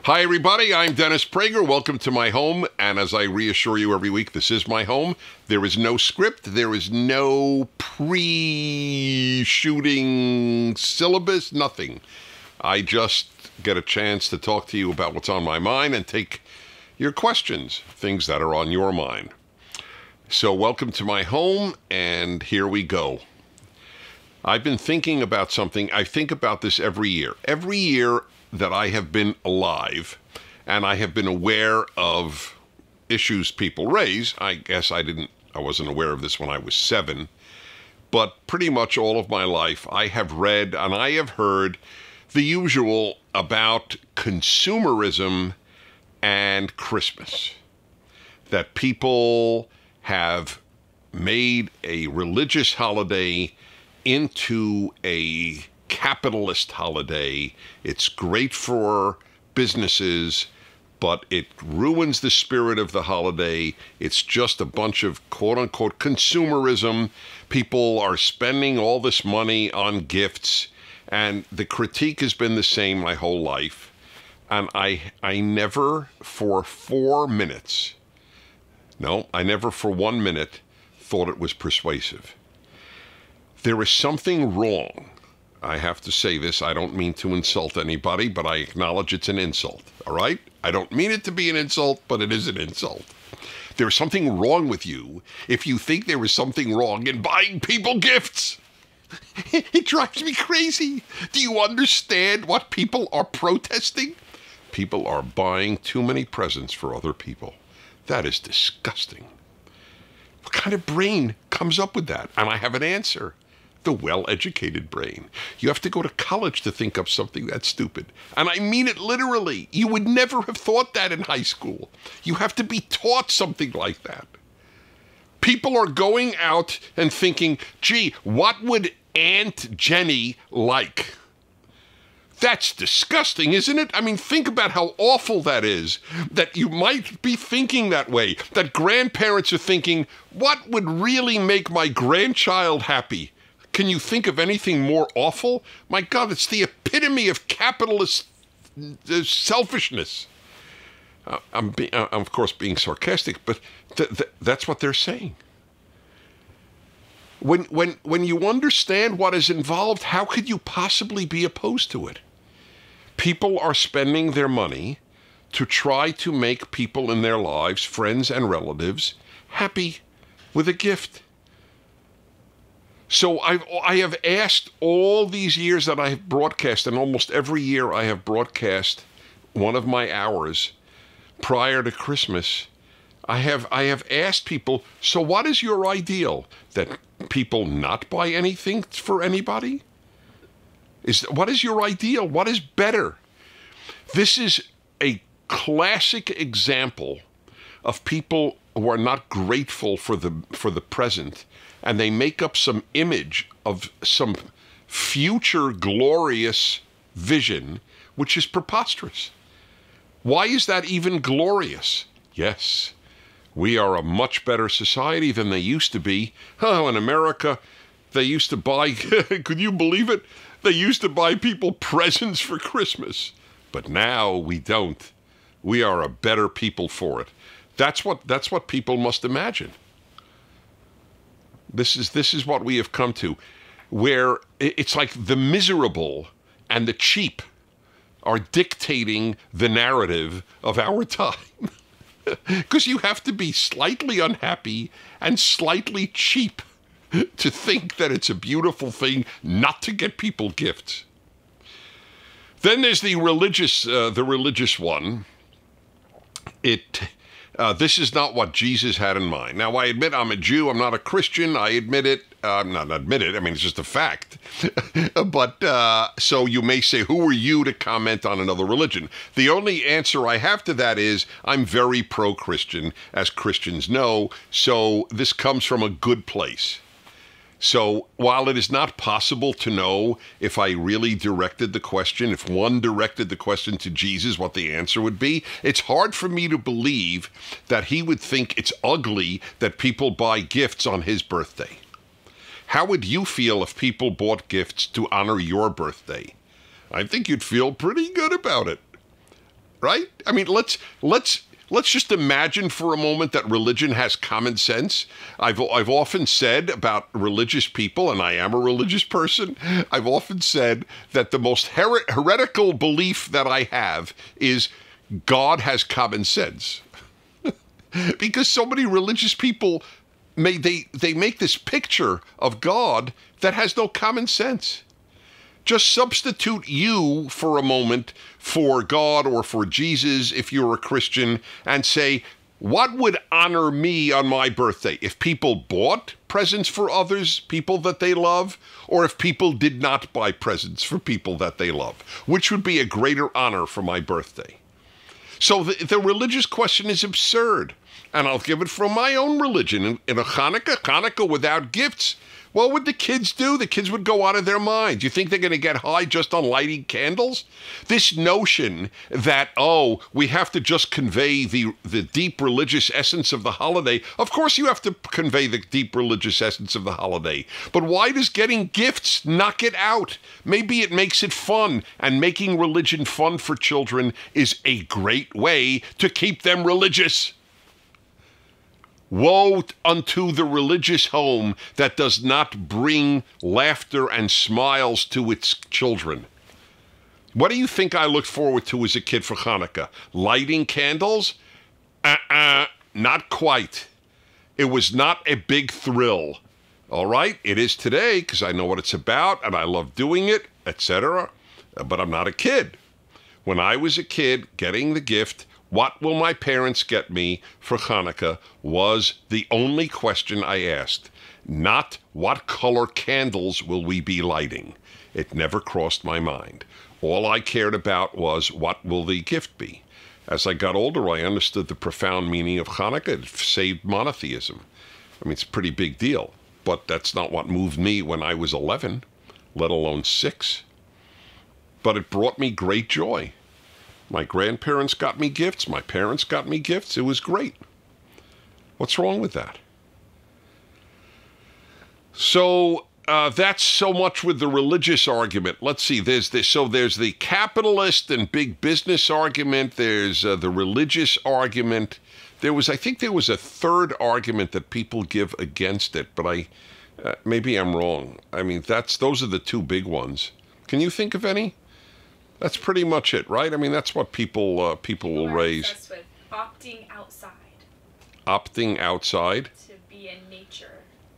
Hi, everybody. I'm Dennis Prager. Welcome to my home. And as I reassure you every week, this is my home. There is no script. There is no pre-shooting syllabus, nothing. I just get a chance to talk to you about what's on my mind and take your questions, things that are on your mind. So welcome to my home, and here we go. I've been thinking about something. I think about this every year. Every year that I have been alive and I have been aware of issues people raise. I guess I wasn't aware of this when I was 7, but pretty much all of my life I have read and I have heard the usual about consumerism and Christmas. That people have made a religious holiday into a capitalist holiday. It's great for businesses, but it ruins the spirit of the holiday. It's just a bunch of quote-unquote consumerism. People are spending all this money on gifts, and the critique has been the same my whole life. And I never for 4 minutes, no, I never for 1 minute thought it was persuasive. There is something wrong. I have to say this. I don't mean to insult anybody, but I acknowledge it's an insult, all right? I don't mean it to be an insult, but it is an insult. There's something wrong with you if you think there is something wrong in buying people gifts. It drives me crazy. Do you understand what people are protesting? People are buying too many presents for other people. That is disgusting. What kind of brain comes up with that? And I have an answer. The well-educated brain. You have to go to college to think up something that stupid. And I mean it literally. You would never have thought that in high school. You have to be taught something like that. People are going out and thinking, gee, what would Aunt Jenny like? That's disgusting, isn't it? I mean, think about how awful that is, that you might be thinking that way, that grandparents are thinking, what would really make my grandchild happy? Can you think of anything more awful? My God, it's the epitome of capitalist selfishness. I'm of course being sarcastic, but that's what they're saying. When you understand what is involved, how could you possibly be opposed to it? People are spending their money to try to make people in their lives, friends and relatives, happy with a gift. So I have asked all these years that I have broadcast, and almost every year I have broadcast one of my hours prior to Christmas. I have asked people, so what is your ideal? That people not buy anything for anybody? What is your ideal? What is better? This is a classic example of people who are not grateful for the present, and they make up some image of some future glorious vision, which is preposterous. Why is that even glorious? Yes, we are a much better society than they used to be. Oh, in America, they used to buy, could you believe it? They used to buy people presents for Christmas, but now we don't. We are a better people for it. That's what people must imagine. This is what we have come to, where it's like the miserable and the cheap are dictating the narrative of our time. Because you have to be slightly unhappy and slightly cheap to think that it's a beautiful thing not to get people gifts. Then there's the religious one. This is not what Jesus had in mind. Now, I admit I'm a Jew. I'm not a Christian. I admit it. I mean, it's just a fact. But so you may say, who are you to comment on another religion? The only answer I have to that is I'm very pro-Christian, as Christians know. So this comes from a good place. So while it is not possible to know if I really directed the question, if one directed the question to Jesus, what the answer would be, it's hard for me to believe that he would think it's ugly that people buy gifts on his birthday. How would you feel if people bought gifts to honor your birthday? I think you'd feel pretty good about it. right? I mean, let's just imagine for a moment that religion has common sense. I've often said about religious people, and I am a religious person, I've often said that the most heretical belief that I have is God has common sense. Because so many religious people, they make this picture of God that has no common sense. Just substitute you for a moment for God or for Jesus if you're a Christian and say, what would honor me on my birthday? If people bought presents for others, people that they love, or if people did not buy presents for people that they love? Which would be a greater honor for my birthday? So the religious question is absurd. And I'll give it from my own religion. In a Hanukkah without gifts, what would the kids do? The kids would go out of their minds. You think they're going to get high just on lighting candles? This notion that, we have to just convey the deep religious essence of the holiday. Of course you have to convey the deep religious essence of the holiday. But why does getting gifts knock it out? Maybe it makes it fun, and making religion fun for children is a great way to keep them religious. Woe unto the religious home that does not bring laughter and smiles to its children. What do you think I looked forward to as a kid for Hanukkah? Lighting candles? Not quite. It was not a big thrill. All right, it is today because I know what it's about and I love doing it, etc. But I'm not a kid. When I was a kid, getting the gift, what will my parents get me for Hanukkah, was the only question I asked. Not what color candles will we be lighting. It never crossed my mind. All I cared about was what will the gift be. As I got older, I understood the profound meaning of Hanukkah. It saved monotheism. I mean, it's a pretty big deal, but that's not what moved me when I was 11, let alone 6. But it brought me great joy. My grandparents got me gifts. My parents got me gifts. It was great. What's wrong with that? So that's so much with the religious argument. Let's see. There's this. So there's the capitalist and big business argument. There's the religious argument. I think there was a third argument that people give against it, but maybe I'm wrong. I mean, those are the two big ones. Can you think of any? That's pretty much it, right? I mean, that's what people will raise. Obsessed with opting outside. Opting outside? To be in nature.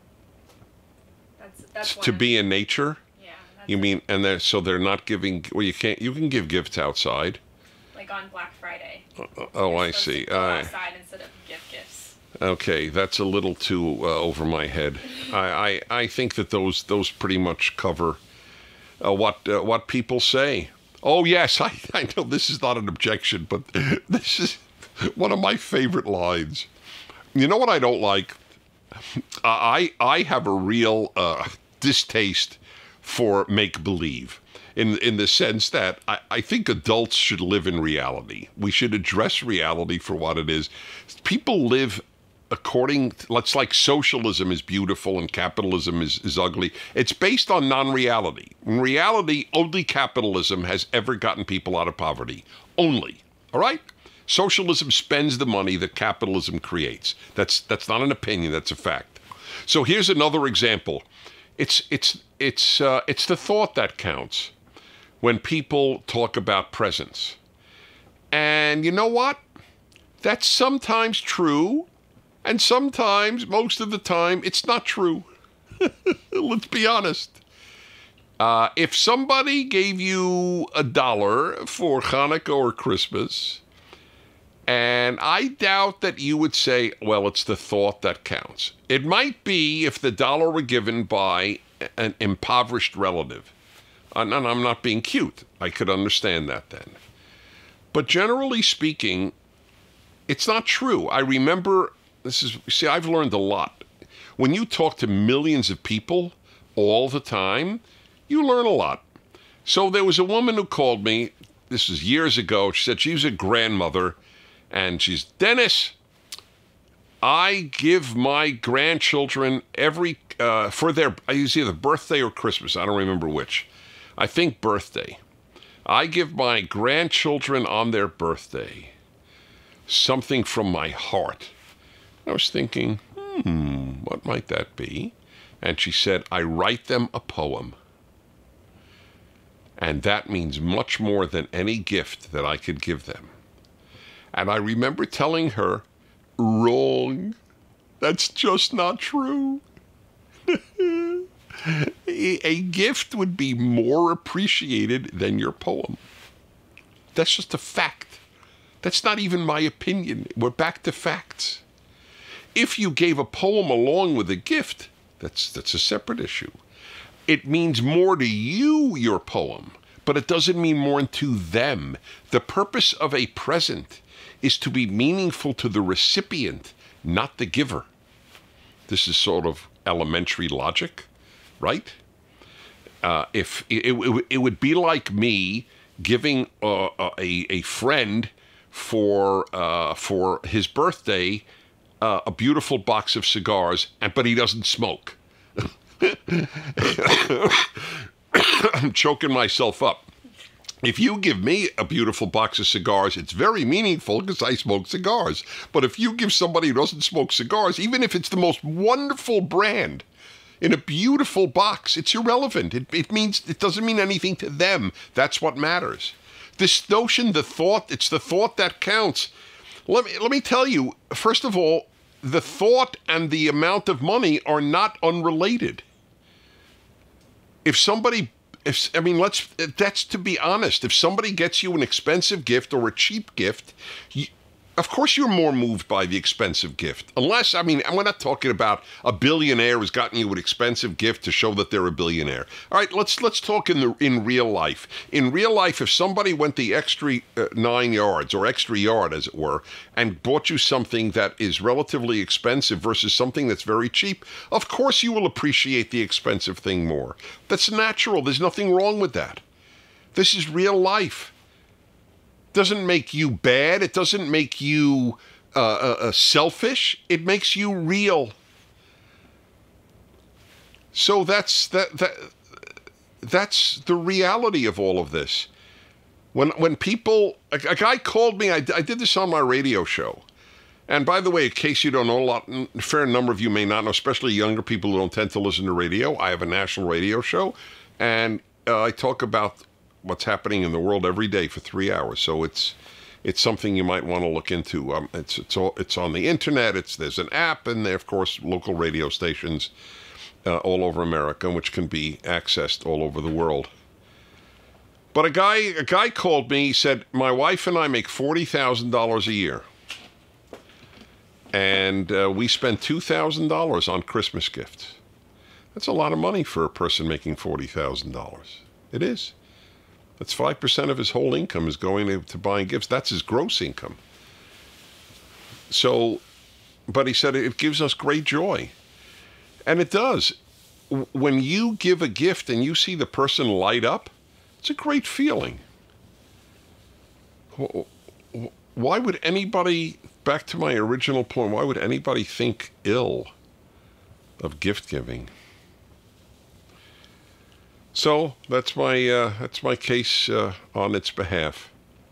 That's to be in nature? Yeah. You mean, and so they're not giving, well, you can give gifts outside. Like on Black Friday. I see. Go outside instead of give gifts. Okay, that's a little too over my head. I think that those pretty much cover what people say. Oh, yes, I know this is not an objection, but this is one of my favorite lines. You know what I don't like? I have a real distaste for make-believe in the sense that I think adults should live in reality. We should address reality for what it is. People live it's like socialism is beautiful and capitalism is ugly. It's based on non-reality. In reality, only capitalism has ever gotten people out of poverty. Only. All right? Socialism spends the money that capitalism creates. That's not an opinion, that's a fact. So here's another example. It's the thought that counts when people talk about presents. And you know what? That's sometimes true. And sometimes, most of the time, it's not true. Let's be honest. If somebody gave you $1 for Hanukkah or Christmas, and I doubt that you would say, well, it's the thought that counts. It might be if the dollar were given by an impoverished relative. And I'm not being cute. I could understand that then. But generally speaking, it's not true. I remember... I've learned a lot. When you talk to millions of people all the time, you learn a lot. So there was a woman who called me, this was years ago, she said she was a grandmother, and she's, Dennis, I give my grandchildren for their, I use either birthday or Christmas, I don't remember which. I think birthday. I give my grandchildren on their birthday something from my heart. I was thinking, what might that be? And she said, I write them a poem. And that means much more than any gift that I could give them. And I remember telling her, wrong. That's just not true. A gift would be more appreciated than your poem. That's just a fact. That's not even my opinion. We're back to facts. If you gave a poem along with a gift, that's a separate issue. It means more to you, your poem, but it doesn't mean more to them. The purpose of a present is to be meaningful to the recipient, not the giver. This is sort of elementary logic, right? If it would be like me giving a friend for his birthday a beautiful box of cigars, but he doesn't smoke. I'm choking myself up. If you give me a beautiful box of cigars, it's very meaningful because I smoke cigars. But if you give somebody who doesn't smoke cigars, even if it's the most wonderful brand, in a beautiful box, it's irrelevant. It doesn't mean anything to them. That's what matters. This notion, it's the thought that counts. Let me tell you, first of all, the thought and the amount of money are not unrelated. That's to be honest. If somebody gets you an expensive gift or a cheap gift, of course you're more moved by the expensive gift. Unless, we're not talking about a billionaire who's gotten you an expensive gift to show that they're a billionaire. All right, let's talk in real life. In real life, if somebody went the extra 9 yards, or extra yard, as it were, and bought you something that is relatively expensive versus something that's very cheap, of course you will appreciate the expensive thing more. That's natural. There's nothing wrong with that. This is real life. Doesn't make you bad. It doesn't make you selfish. It makes you real. So that's the reality of all of this. When people, a guy called me, I did this on my radio show. And by the way, in case you don't know, a fair number of you may not know, especially younger people who don't tend to listen to radio. I have a national radio show, and I talk about what's happening in the world every day for 3 hours. So it's something you might want to look into. It's on the internet. There's an app, and there, of course, local radio stations all over America, which can be accessed all over the world. But a guy called me. He said, my wife and I make $40,000 a year, and we spend $2,000 on Christmas gifts. That's a lot of money for a person making $40,000. It is. That's 5% of his whole income is going to buying gifts. That's his gross income. So, but he said it gives us great joy. And it does. When you give a gift and you see the person light up, it's a great feeling. Why would anybody, back to my original point, why would anybody think ill of gift giving? So that's my case on its behalf.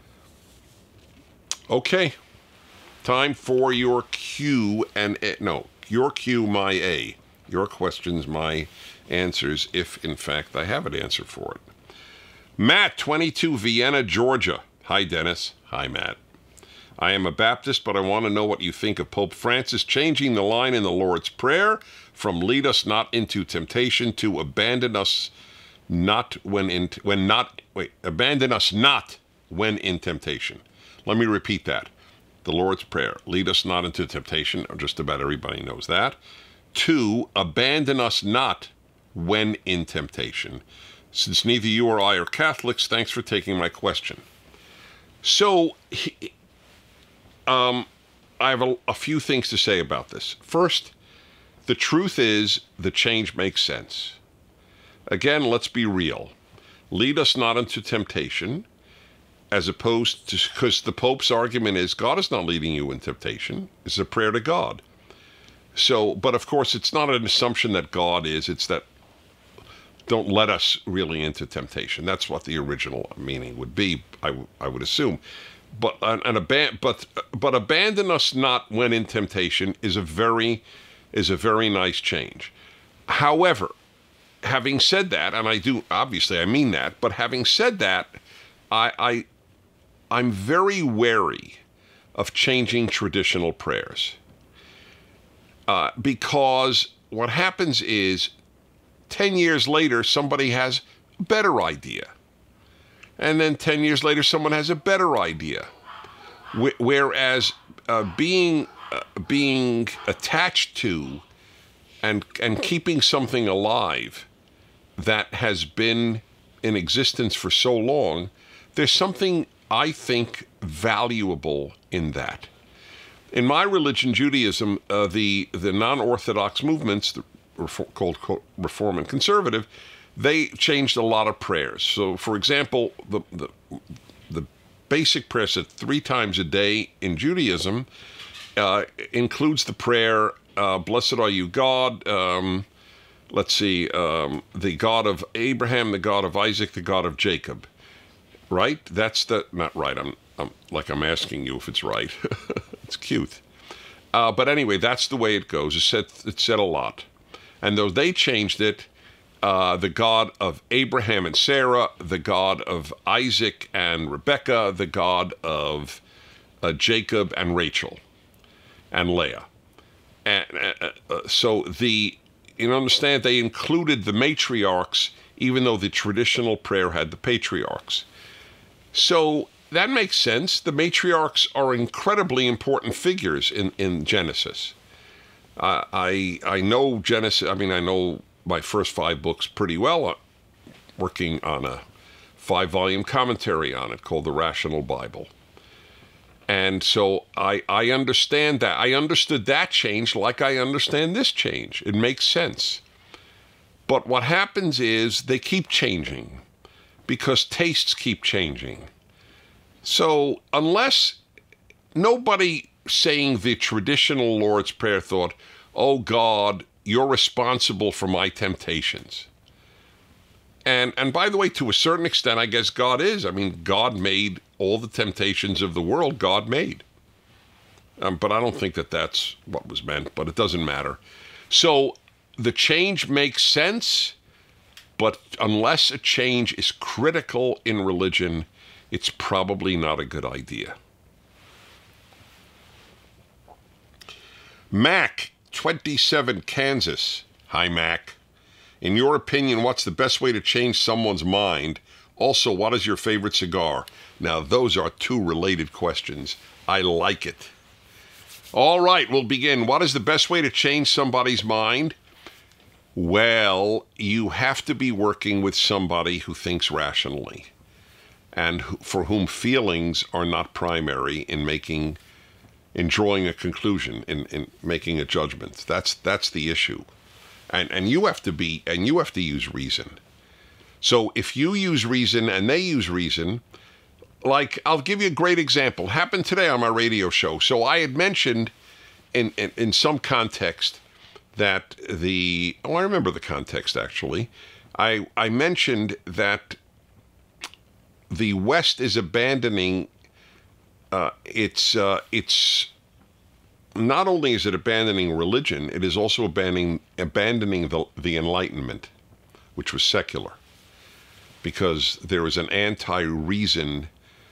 Okay, time for your Q and A. No, your Q, my A. Your questions, my answers, if in fact I have an answer for it. Matt, 22, Vienna, Georgia. Hi, Dennis. Hi, Matt. I am a Baptist, but I want to know what you think of Pope Francis changing the line in the Lord's Prayer from "Lead us not into temptation" to "Abandon us not abandon us not when in temptation." Let me repeat that. The Lord's Prayer, lead us not into temptation, or just about everybody knows that. 2, abandon us not when in temptation. Since neither you or I are Catholics, thanks for taking my question. So, I have a few things to say about this. First, the truth is the change makes sense. Again, let's be real. Lead us not into temptation, as opposed to, because the Pope's argument is God is not leading you in temptation. It's a prayer to God. So, but of course, it's not an assumption that God is. It's that don't let us really into temptation. That's what the original meaning would be, I would assume. But but abandon us not when in temptation is a very nice change. However, having said that, and I mean that, but having said that, I'm very wary of changing traditional prayers. Because what happens is 10 years later, somebody has a better idea. And then 10 years later, someone has a better idea. Whereas being attached to and keeping something alive that has been in existence for so long, there's something, I think, valuable in that. In my religion, Judaism, the non-Orthodox movements, called Reform and Conservative, they changed a lot of prayers. So, for example, the basic prayer said 3 times a day in Judaism includes the prayer, "Blessed are you, God." The God of Abraham, the God of Isaac, the God of Jacob. Right? That's not right. I'm asking you if it's right. It's cute. But anyway, that's the way it goes. It said a lot. And though they changed it, the God of Abraham and Sarah, the God of Isaac and Rebekah, the God of Jacob and Rachel and Leah. And you understand, they included the matriarchs, even though the traditional prayer had the patriarchs. So that makes sense. The matriarchs are incredibly important figures in Genesis. I know Genesis. I mean, I know my first 5 books pretty well, working on a 5-volume commentary on it called The Rational Bible. And so I understand that. I understood that change like I understand this change. It makes sense. But what happens is they keep changing because tastes keep changing. So unless nobody saying the traditional Lord's Prayer thought, "Oh God, you're responsible for my temptations." And by the way, to a certain extent, I guess God is. I mean, God made all the temptations of the world, God made. But I don't think that that's what was meant, but it doesn't matter. So the change makes sense, but unless a change is critical in religion, it's probably not a good idea. Mac, 27, Kansas. Hi, Mac. In your opinion, what's the best way to change someone's mind? Also, what is your favorite cigar? Now, those are 2 related questions. I like it. All right, we'll begin. What is the best way to change somebody's mind? Well, you have to be working with somebody who thinks rationally and for whom feelings are not primary in drawing a conclusion, in making a judgment. That's the issue. And you have to use reason. So if you use reason and they use reason, like, I'll give you a great example. Happened today on my radio show. So I had mentioned in some context that I remember the context actually. I mentioned that the West is abandoning its not only is it abandoning religion, it is also abandoning the Enlightenment, which was secular, because there was an anti-reason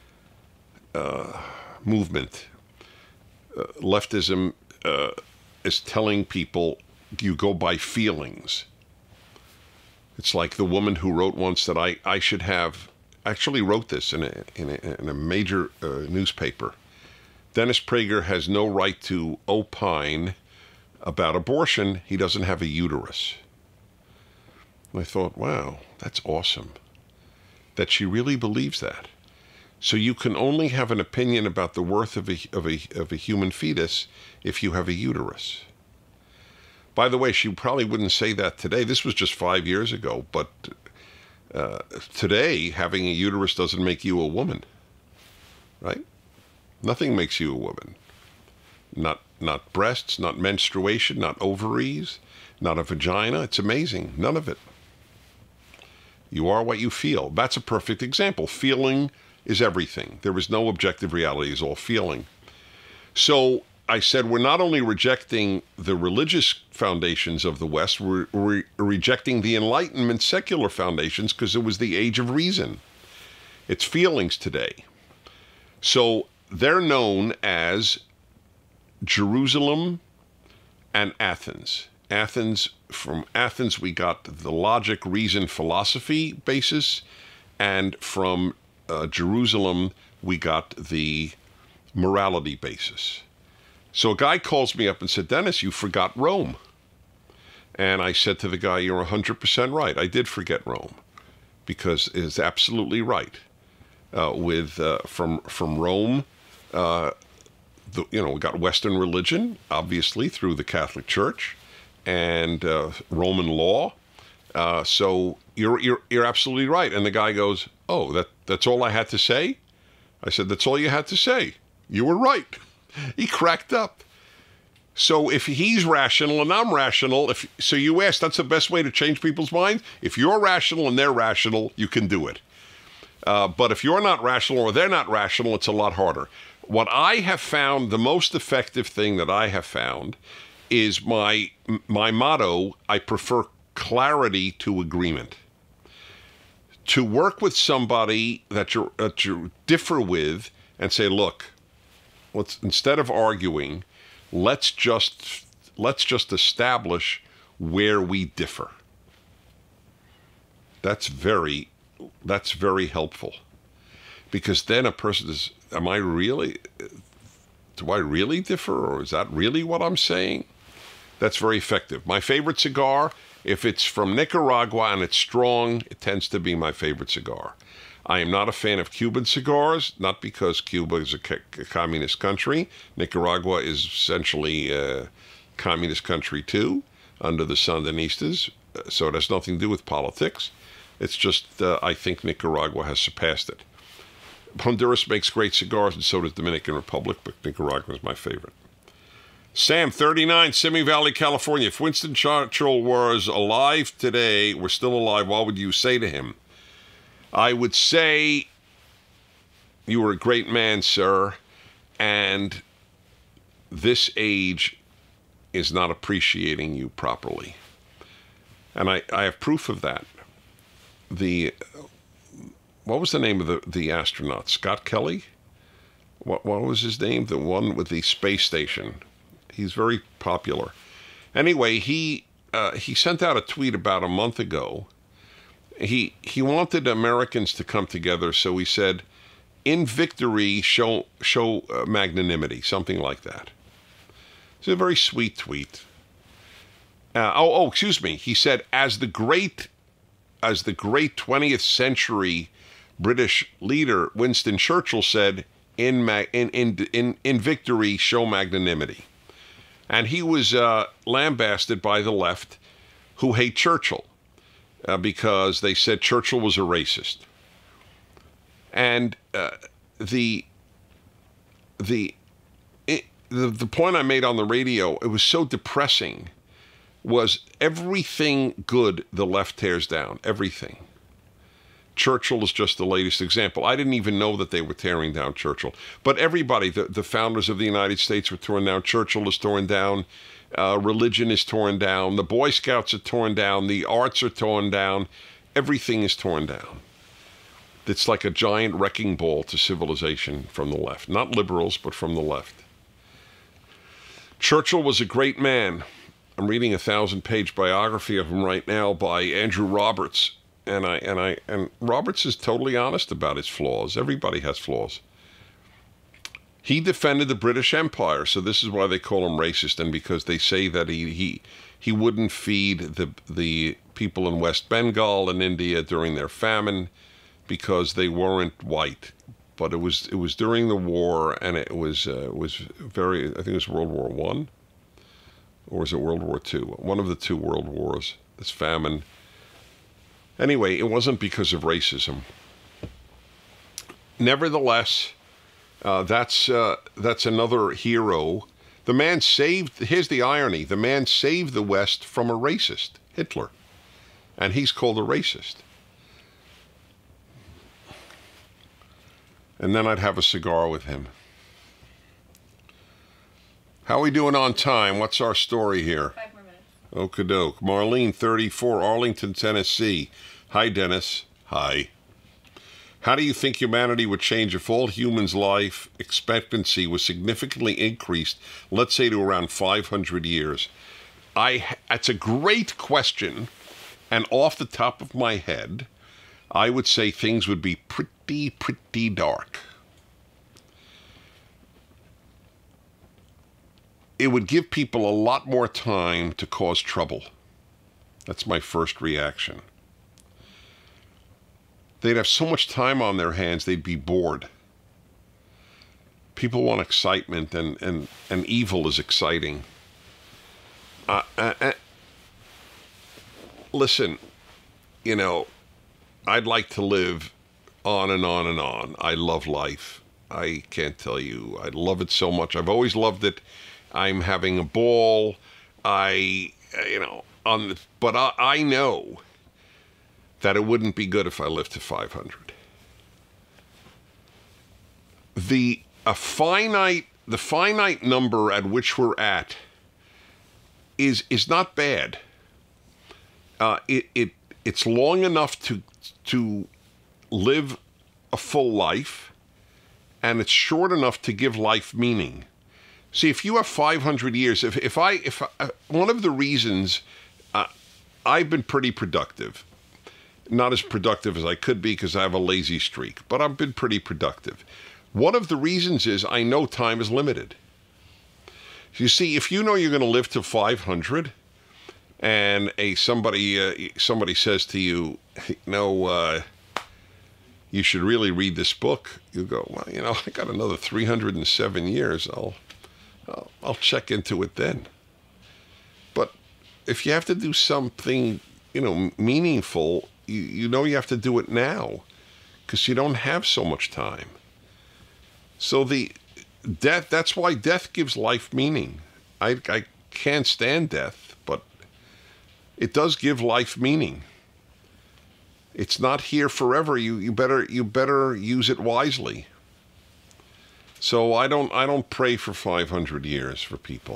movement. Leftism is telling people you go by feelings. It's like the woman who wrote once that I should have, actually wrote this in a major newspaper. Dennis Prager has no right to opine about abortion. He doesn't have a uterus. And I thought, wow, that's awesome that she really believes that. So you can only have an opinion about the worth of a human fetus if you have a uterus. By the way, she probably wouldn't say that today. This was just 5 years ago, but today having a uterus doesn't make you a woman, right? Nothing makes you a woman. Not breasts, not menstruation, not ovaries, not a vagina. It's amazing. None of it. You are what you feel. That's a perfect example. Feeling is everything. There is no objective reality. It's all feeling. So I said we're not only rejecting the religious foundations of the West, we're rejecting the Enlightenment secular foundations because it was the age of reason. It's feelings today. So they're known as Jerusalem and Athens. From Athens, we got the logic, reason, philosophy basis, and from Jerusalem, we got the morality basis. So a guy calls me up and said, Dennis, you forgot Rome. And I said to the guy, you're 100% right. I did forget Rome, because it's absolutely right. From Rome, we got Western religion, obviously, through the Catholic Church, and Roman law. So you're absolutely right. And the guy goes, oh, that's all I had to say? I said, that's all you had to say. You were right. He cracked up. So if he's rational and I'm rational, so you asked, that's the best way to change people's minds? If you're rational and they're rational, you can do it. But if you're not rational or they're not rational, it's a lot harder. What I have found, the most effective thing that I have found is my motto, I prefer clarity to agreement. To work with somebody that you differ with and say, look, instead of arguing, let's just establish where we differ. That's very helpful, because then a person is, do I really differ, or is that really what I'm saying? That's very effective. My favorite cigar, if it's from Nicaragua and it's strong, it tends to be my favorite cigar. I am not a fan of Cuban cigars, not because Cuba is a communist country. Nicaragua is essentially a communist country too, under the Sandinistas, so it has nothing to do with politics. It's just I think Nicaragua has surpassed it. Honduras makes great cigars, and so does Dominican Republic, but Nicaragua is my favorite. Sam, 39, Simi Valley, California. If Winston Churchill was alive today, were still alive, what would you say to him? I would say, you were a great man, sir, and this age is not appreciating you properly. And I have proof of that. What was the name of the astronaut? Scott Kelly? What was his name? The one with the space station. He's very popular. Anyway, he sent out a tweet about a month ago. He wanted Americans to come together, so he said, in victory, show magnanimity, something like that. It's a very sweet tweet. Excuse me. He said, as the great 20th century British leader Winston Churchill said, in victory, show magnanimity. And he was lambasted by the left, who hate Churchill because they said Churchill was a racist. And the point I made on the radio, it was so depressing, was everything good the left tears down, everything. Churchill is just the latest example. I didn't even know that they were tearing down Churchill. But everybody, the founders of the United States were torn down. Churchill is torn down. Religion is torn down. The Boy Scouts are torn down. The arts are torn down. Everything is torn down. It's like a giant wrecking ball to civilization from the left. Not liberals, but from the left. Churchill was a great man. I'm reading a 1,000-page biography of him right now by Andrew Roberts. And Roberts is totally honest about his flaws. Everybody has flaws. He defended the British Empire, so this is why they call him racist, and because they say that he wouldn't feed the people in West Bengal and India during their famine because they weren't white. But it was during the war, and it was very, I think it was World War I, or was it World War II? One of the two world wars, this famine. Anyway, it wasn't because of racism. Nevertheless, that's another hero. The man saved, here's the irony, the man saved the West from a racist, Hitler. And he's called a racist. and then I'd have a cigar with him. How are we doing on time? What's our story here? 5 more minutes. Okie-doke. Marlene, 34, Arlington, Tennessee. Hi, Dennis. Hi. How do you think humanity would change if all humans' life expectancy was significantly increased, let's say to around 500 years? That's a great question, and off the top of my head, I would say things would be pretty dark. It would give people a lot more time to cause trouble. That's my first reaction. They'd have so much time on their hands, they'd be bored. People want excitement, and evil is exciting. Listen, you know, I'd like to live on and on and on. I love life. I can't tell you. I love it so much. I've always loved it. I'm having a ball. I know that it wouldn't be good if I lived to 500. The finite number at which we're at is not bad. It's long enough to live a full life, and it's short enough to give life meaning. See, if you have 500 years, if one of the reasons I've been pretty productive, not as productive as I could be because I have a lazy streak, but I've been pretty productive. One of the reasons is I know time is limited. You see, if you know you're going to live to 500, and somebody says to you, you should really read this book. You go, well, I got another 307 years. I'll check into it then. But if you have to do something, meaningful, you know you have to do it now, because you don't have so much time. So that's why death gives life meaning. I can't stand death, but it does give life meaning. It's not here forever. You better use it wisely. So I don't pray for 500 years for people.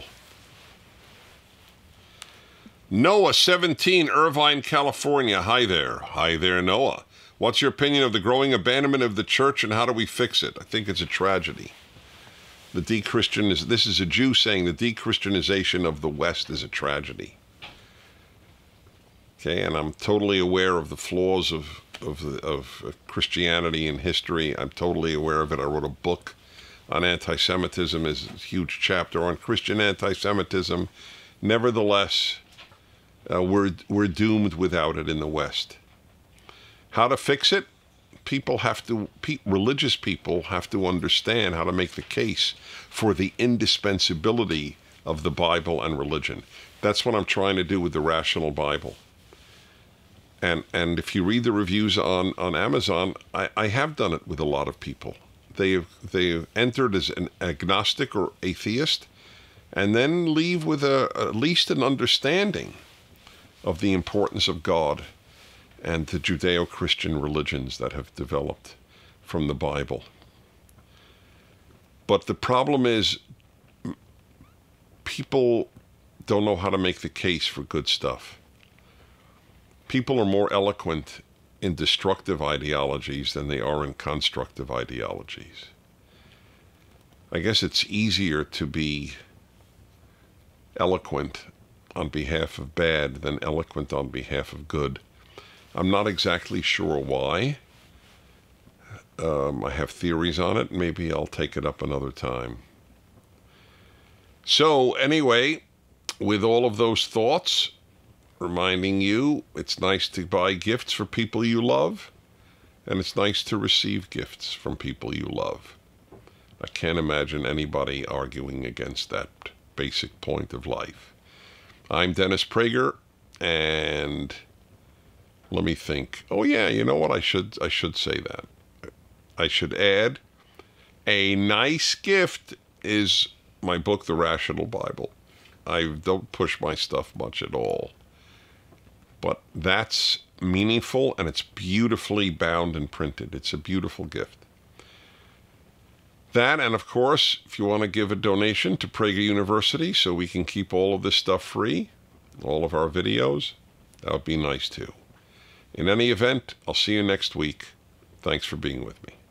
Noah, 17, Irvine, California. Hi there. Hi there, Noah. What's your opinion of the growing abandonment of the church, and how do we fix it? I think it's a tragedy. This is a Jew saying the de-Christianization of the West is a tragedy. Okay, and I'm totally aware of the flaws of Christianity in history. I'm totally aware of it. I wrote a book on anti-Semitism. There's a huge chapter on Christian anti-Semitism. Nevertheless, we're doomed without it in the West. How to fix it? Religious people have to understand how to make the case for the indispensability of the Bible and religion. That's what I'm trying to do with the Rational Bible. And if you read the reviews on Amazon, I have done it with a lot of people. They've entered as an agnostic or atheist, and then leave with at least an understanding of the importance of God and the Judeo-Christian religions that have developed from the Bible. But the problem is, people don't know how to make the case for good stuff. People are more eloquent in destructive ideologies than they are in constructive ideologies. I guess it's easier to be eloquent on behalf of bad than eloquent on behalf of good. I'm not exactly sure why. I have theories on it. Maybe I'll take it up another time. So anyway, with all of those thoughts, reminding you, it's nice to buy gifts for people you love, and it's nice to receive gifts from people you love. I can't imagine anybody arguing against that basic point of life. I'm Dennis Prager, and let me think. Oh yeah, you know what? I should say that. I should add, a nice gift is my book, The Rational Bible. I don't push my stuff much at all. But that's meaningful, and it's beautifully bound and printed. It's a beautiful gift. That, and of course, if you want to give a donation to Prager University so we can keep all of this stuff free, all of our videos, that would be nice too. In any event, I'll see you next week. Thanks for being with me.